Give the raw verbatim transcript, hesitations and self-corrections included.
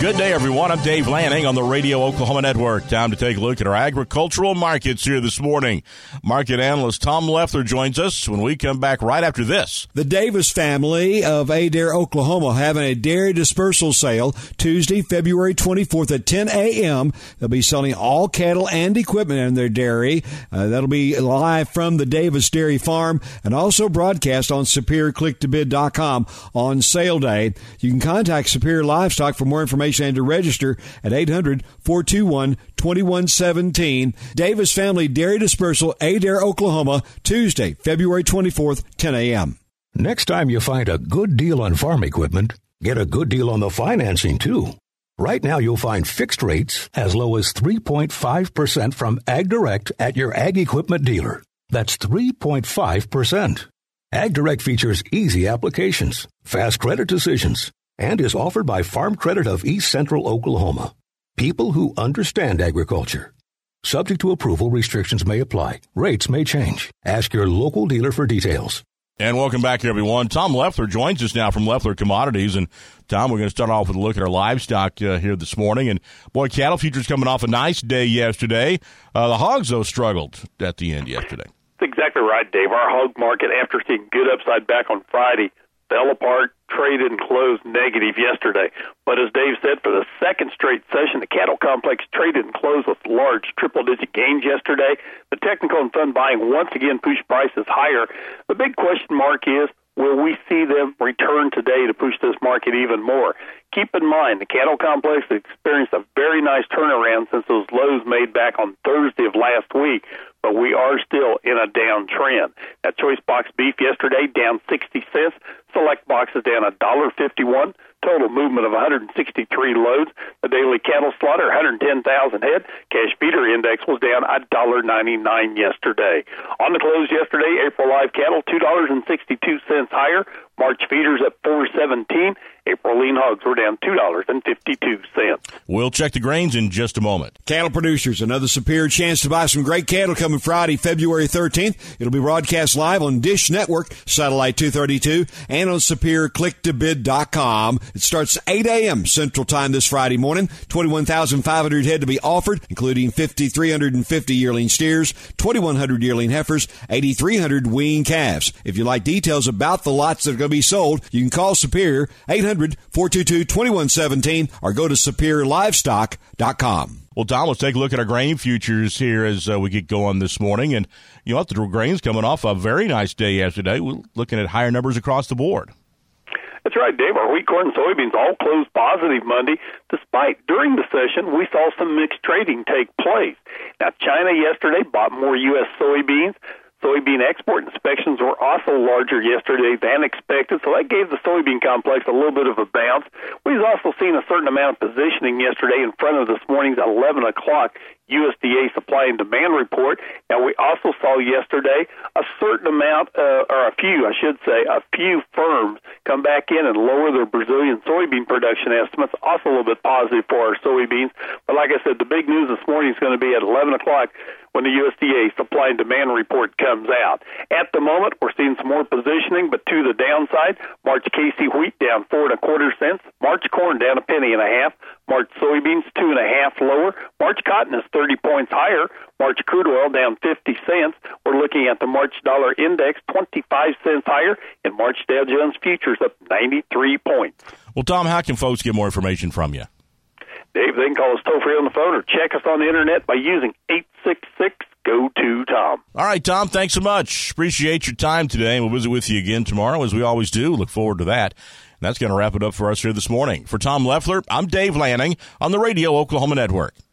Good day, everyone. I'm Dave Lanning on the Radio Oklahoma Network. Time to take a look at our agricultural markets here this morning. Market analyst Tom Leffler joins us when we come back right after this. The Davis family of Adair, Oklahoma, having a dairy dispersal sale Tuesday, February twenty-fourth at ten a.m. They'll be selling all cattle and equipment in their dairy. Uh, that'll be live from the Davis Dairy Farm and also broadcast on Superior Click To Bid dot com on sale day. You can contact Superior Livestock for more information and to register at eight hundred, four two one, two one one seven. Davis Family Dairy Dispersal, Adair, Oklahoma, Tuesday, February twenty-fourth, ten a.m. Next time you find a good deal on farm equipment, get a good deal on the financing, too. Right now, you'll find fixed rates as low as three point five percent from AgDirect at your ag equipment dealer. That's three point five percent. AgDirect features easy applications, fast credit decisions, and is offered by Farm Credit of East Central Oklahoma. People who understand agriculture. Subject to approval, restrictions may apply. Rates may change. Ask your local dealer for details. And welcome back, everyone. Tom Leffler joins us now from Leffler Commodities. And, Tom, we're going to start off with a look at our livestock uh, here this morning. And, boy, cattle futures coming off a nice day yesterday. Uh, the hogs, though, struggled at the end yesterday. That's exactly right, Dave. Our hog market, after seeing good upside back on Friday, fell apart, traded, and closed negative yesterday. But as Dave said, for the second straight session, the cattle complex traded and closed with large triple-digit gains yesterday. The technical and fund buying once again pushed prices higher. The big question mark is, will we see them return today to push this market even more? Keep in mind, the cattle complex experienced a very nice turnaround since those lows made back on Thursday of last week, but we are still in a downtrend. That choice box beef yesterday down sixty cents. Select boxes down one dollar fifty-one. Total movement of one hundred sixty-three loads. The daily cattle slaughter, one hundred ten thousand head. Cash feeder index was down one dollar ninety-nine yesterday. On the close yesterday, April live cattle, two dollars and sixty-two cents higher. March feeders at four seventeen. April lean hogs were down two dollars and fifty-two cents. We'll check the grains in just a moment. Cattle producers, another superior chance to buy some great cattle coming Friday, February thirteenth. It'll be broadcast live on Dish Network, Satellite two thirty-two, and on Superior Click To Bid dot com. It starts eight a.m. Central Time this Friday morning. twenty-one thousand five hundred head to be offered, including five thousand three hundred fifty yearling steers, twenty-one hundred yearling heifers, eight thousand three hundred weaned calves. If you'd like details about the lots that are going to be sold, you can call Superior, eight hundred, four two two, two one one seven, or go to Superior Livestock dot com. Well, Tom, let's take a look at our grain futures here as uh, we get going this morning. And, you know, the grain's coming off a very nice day yesterday. We're looking at higher numbers across the board. That's right, Dave. Our wheat, corn, and soybeans all closed positive Monday, despite during the session we saw some mixed trading take place. Now, China yesterday bought more U S soybeans. Soybean export inspections were also larger yesterday than expected, so that gave the soybean complex a little bit of a bounce. We've also seen a certain amount of positioning yesterday in front of this morning's eleven o'clock U S D A supply and demand report. Now, we also saw yesterday a certain amount, uh, or a few, I should say, a few firms come back in and lower their Brazilian soybean production estimates, also a little bit positive for our soybeans. But like I said, the big news this morning is going to be at eleven o'clock when the U S D A supply and demand report comes out. At the moment, we're seeing some more positioning, but to the downside, March K C wheat down four and a quarter cents, March corn down a penny and a half, March soybeans two and a half lower, March cotton is thirty points higher, March crude oil down fifty cents. We're looking at the March dollar index twenty-five cents higher, and March Dow Jones futures up ninety-three points. Well, Tom, how can folks get more information from you? Dave, they can call us toll-free on the phone or check us on the internet by using eight six six, G O two, Tom. All right, Tom, thanks so much. Appreciate your time today, and we'll visit with you again tomorrow, as we always do. Look forward to that. And that's going to wrap it up for us here this morning. For Tom Leffler, I'm Dave Lanning on the Radio Oklahoma Network.